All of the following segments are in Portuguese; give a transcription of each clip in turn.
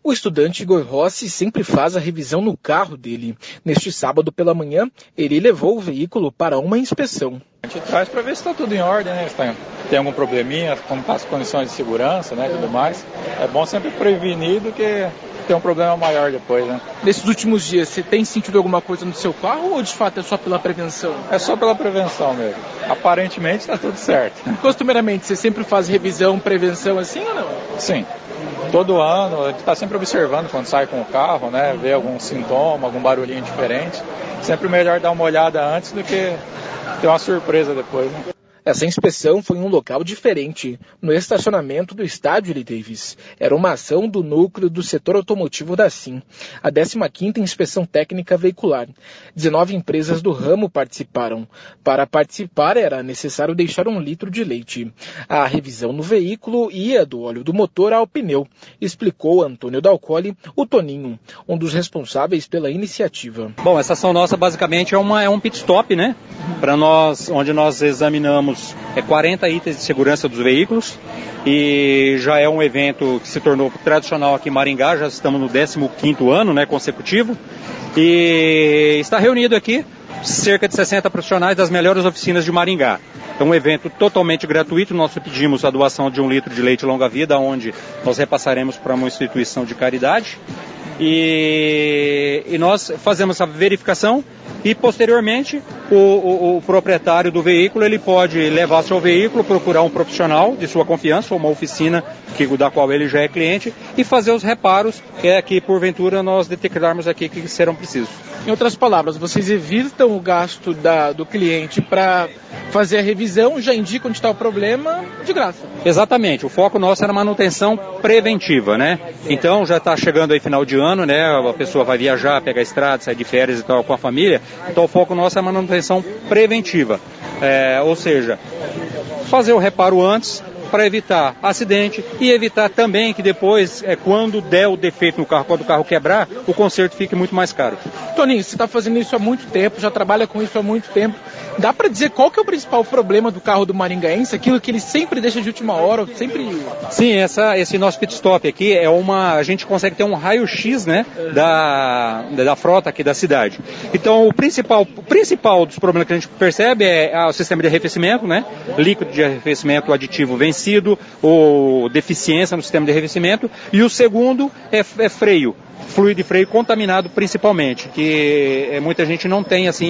O estudante Igor Rossi sempre faz a revisão no carro dele. Neste sábado pela manhã, ele levou o veículo para uma inspeção. A gente traz para ver se está tudo em ordem, né? Se tem algum probleminha, como está as condições de segurança, né, e tudo mais. É bom sempre prevenir do que ter um problema maior depois, né? Nesses últimos dias, você tem sentido alguma coisa no seu carro ou de fato é só pela prevenção? É só pela prevenção mesmo. Aparentemente está tudo certo. Costumeiramente, você sempre faz revisão, prevenção assim ou não? Sim. Todo ano, a gente está sempre observando quando sai com o carro, né? Ver algum sintoma, algum barulhinho diferente. Sempre melhor dar uma olhada antes do que ter uma surpresa depois, né? Essa inspeção foi em um local diferente, no estacionamento do estádio Eli Davis. Era uma ação do núcleo do setor automotivo da SIM, a 15ª inspeção técnica veicular. 19 empresas do ramo participaram. Para participar era necessário deixar 1 litro de leite. A revisão no veículo ia do óleo do motor ao pneu, explicou Antônio Dalcoli, o Toninho, um dos responsáveis pela iniciativa. Bom, essa ação nossa basicamente é um pit stop, né? Para nós, onde nós examinamos 40 itens de segurança dos veículos e já é um evento que se tornou tradicional aqui em Maringá, já estamos no 15º ano, né, consecutivo, e está reunido aqui cerca de 60 profissionais das melhores oficinas de Maringá. É um evento totalmente gratuito, nós pedimos a doação de 1 litro de leite longa-vida, onde nós repassaremos para uma instituição de caridade e nós fazemos a verificação e posteriormente o proprietário do veículo ele pode levar seu veículo, procurar um profissional de sua confiança ou uma oficina da qual ele já é cliente e fazer os reparos que porventura nós detectarmos aqui que serão precisos. Em outras palavras, vocês evitam o gasto do cliente para fazer a revisão, já indicam onde está o problema, de graça. Exatamente, o foco nosso é na manutenção preventiva, né? Então já está chegando aí final de ano, né? A pessoa vai viajar, pegar a estrada, sair de férias e tal com a família, então o foco nosso é a manutenção preventiva, ou seja, fazer o reparo antes, para evitar acidente e evitar também que depois, quando der o defeito no carro, quando o carro quebrar, o conserto fique muito mais caro. Toninho, você está fazendo isso há muito tempo, já trabalha com isso há muito tempo. Dá para dizer qual que é o principal problema do carro do maringaense? Aquilo que ele sempre deixa de última hora, sempre... Sim, esse nosso pit stop aqui a gente consegue ter um raio-x, né, da frota aqui da cidade. Então o principal dos problemas que a gente percebe é o sistema de arrefecimento, né, líquido de arrefecimento aditivo vencido ou deficiência no sistema de arrefecimento, e o segundo é freio, fluido de freio contaminado principalmente, que muita gente não tem assim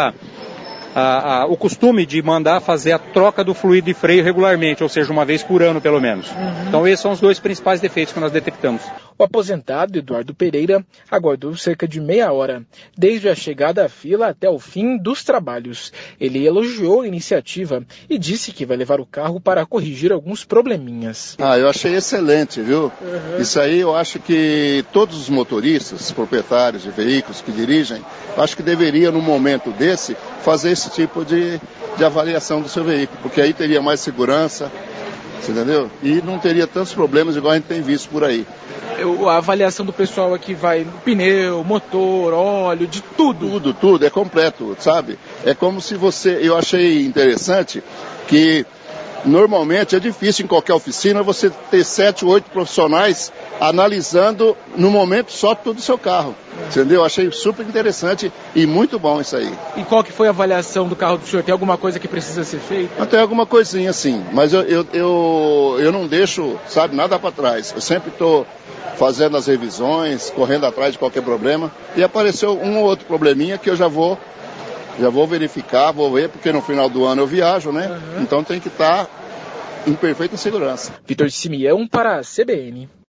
o costume de mandar fazer a troca do fluido de freio regularmente, ou seja, uma vez por ano pelo menos. Então esses são os 2 principais defeitos que nós detectamos. O aposentado Eduardo Pereira aguardou cerca de meia hora, desde a chegada à fila até o fim dos trabalhos. Ele elogiou a iniciativa e disse que vai levar o carro para corrigir alguns probleminhas. Eu achei excelente, viu? Isso aí eu acho que todos os motoristas, proprietários de veículos que dirigem, acho que deveriam, num momento desse, fazer esse tipo de avaliação do seu veículo, porque aí teria mais segurança, entendeu? E não teria tantos problemas igual a gente tem visto por aí. A avaliação do pessoal aqui vai no pneu, motor, óleo, de tudo. Tudo, é completo, sabe? É como se eu achei interessante que normalmente é difícil em qualquer oficina você ter 7 ou 8 profissionais analisando no momento só tudo o seu carro. Entendeu? Achei super interessante e muito bom isso aí. E qual que foi a avaliação do carro do senhor? Tem alguma coisa que precisa ser feita? Tem alguma coisinha sim, mas eu não deixo, sabe, nada para trás. Eu sempre estou fazendo as revisões, correndo atrás de qualquer problema. E apareceu um ou outro probleminha que eu já vou verificar, vou ver, porque no final do ano eu viajo, né? Então tem que estar em perfeita segurança. Vitor Simeão para a CBN.